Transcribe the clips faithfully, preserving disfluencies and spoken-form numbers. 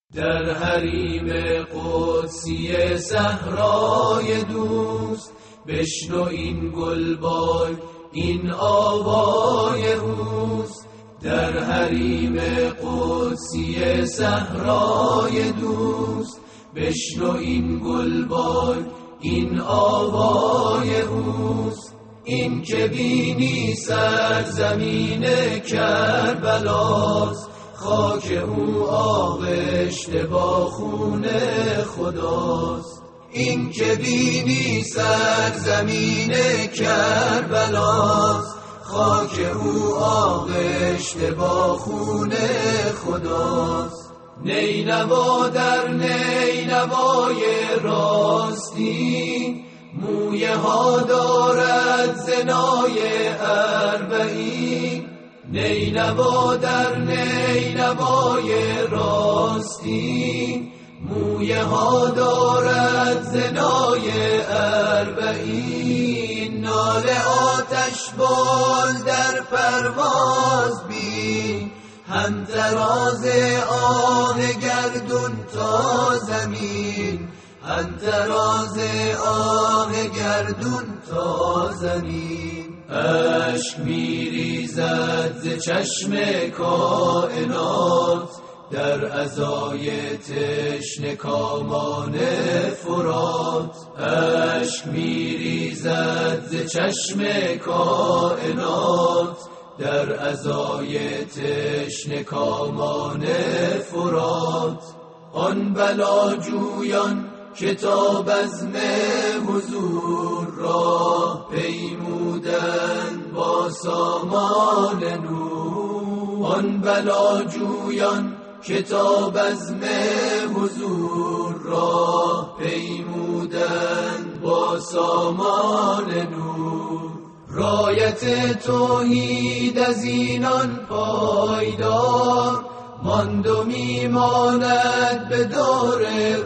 در حریم قدسی صحرای دوست، بشنو این گلبای این آوای اوست. در حریم قدسی صحرای دوست، بشنو این گلبای این آوای اوست. این که بینی سرزمین کربلاست، خاک او آغشته با خون خداست. این که بینی سرزمین کربلاست، خاک او آغشته با خون خداست. نینوا در نینوای راستی، مویه ها دارد زنای اربعین. نینوا در نینوای راستی، مویه ها دارد زنای اربعین. ناله آتش بال در پرواز بین، هم تراز آه گردون تا زمین. هم تراز آه گردون تا زمین. اشک میریزد ز چشم کائنات، در ازای تشنه کامان فرات. اشک میریزد ز چشم کائنات، در ازای تشنه کامان فرات. آن بلاجویان کتاب بزم حضور را، پیمودن با سامان نور. آن بلاجویان کتاب بزم حضور را، پیمودن با سامان نور. رایت توحید از اینان پایدار، ماند و میماند به دور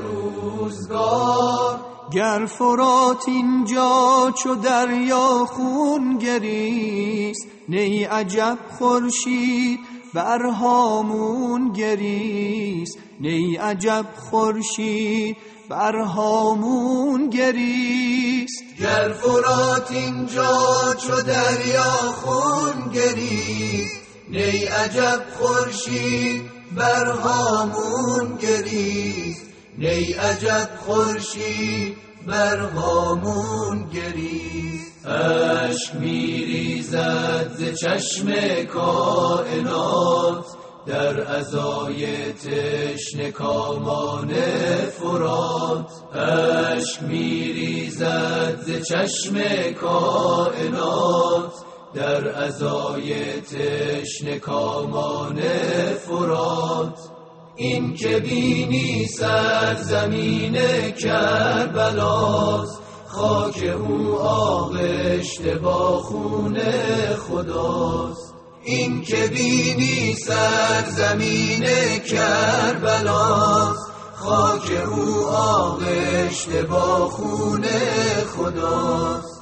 روزگار. گر فرات اینجا چو دریا خون گریست، نی عجب خورشید بر هامون گریست. نی عجب خورشید بر هامون گریست. گر فرات اینجا چو دریا خون گریست، نی عجب خورشید بر هامون گریست. نی عجب خورشید بر هامون گریست. اشک میریزد ز چشم کائنات، در ازای تشنه کامان فرات. اشک میریزد ز چشم کائنات، در ازای تشنه کامان فرات. این که بینی سرزمین کربلاست، خاک او آغشته با خون خداست. این که بینی سرزمین کربلاست، خاک او آغشته با خون خداست.